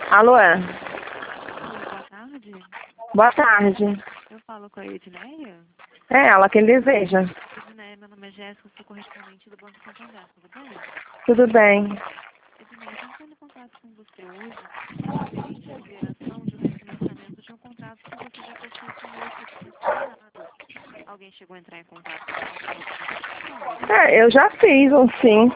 Alô? Oi, boa tarde. Boa tarde. Eu falo com a Edneia. É ela quem deseja. Edneia, meu nome é Jéssica, sou correspondente do Banco Santander, tudo bem? Tudo bem. Edneia, estou entrando em contato com você hoje referente à liberação de um refinanciamento de um contrato que você já possui com o outro financiado. Alguém chegou a entrar em contato com você com alguma questão? É, eu já fiz um sim.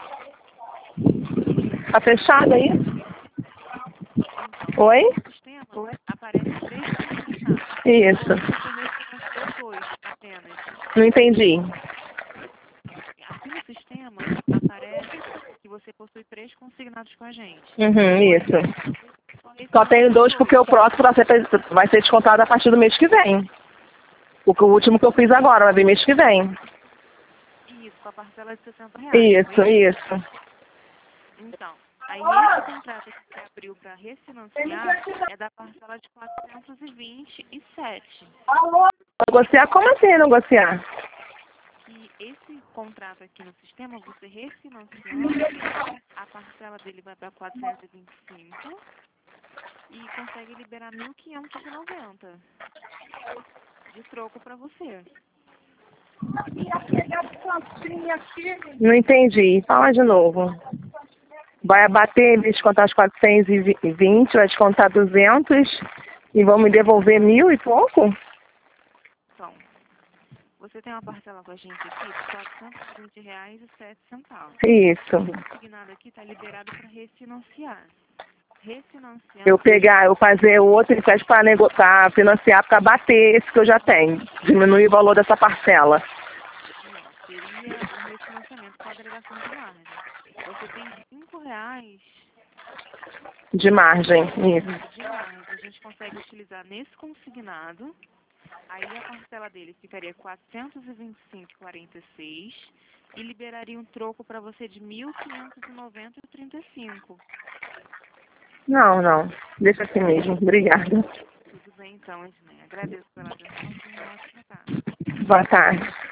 Tá fechado aí? Então, Oi? aqui no sistema aparece 3 consignados. Isso. Você refinanciou 2 apenas. Não entendi. Aqui no sistema aparece que você possui 3 consignados com a gente. Uhum, isso. Só Só tenho refinanciou 2 porque 2. o próximo vai ser descontado a partir do mês que vem. O último que eu fiz agora vai vir mês que vem. Isso, com a parcela de R$ 60, Isso, não é isso? isso. Então, aí esse contrato aqui que abriu para refinanciar é da parcela de 427. Negociar? Como assim negociar? Que esse contrato aqui no sistema, você refinanciando, a parcela dele vai para 425 e consegue liberar 1.590 de troco para você. Não entendi. Fala de novo. Vai abater, em vez de descontar os 420, vai descontar 200 e vão me devolver 1.000 e pouco? Então, você tem uma parcela com a gente aqui de R$ 420,07. Isso. O consignado aqui está liberado para refinanciar. Eu Refinanciando, pegar, eu fazer o outro empréstimo para negociar, financiar, para bater esse que eu já tenho. Diminuir o valor dessa parcela. não, seria um refinanciamento com agregação de margem. Você tem R$ 5 De margem. Isso. de margem. A gente consegue utilizar nesse consignado. Aí a parcela dele ficaria 425,46 e liberaria um troco para você de 1.590,35. Não, não. Deixa assim mesmo. Obrigada. Tudo bem então, Ednei. Agradeço pela atenção e uma ótima tarde. Boa tarde.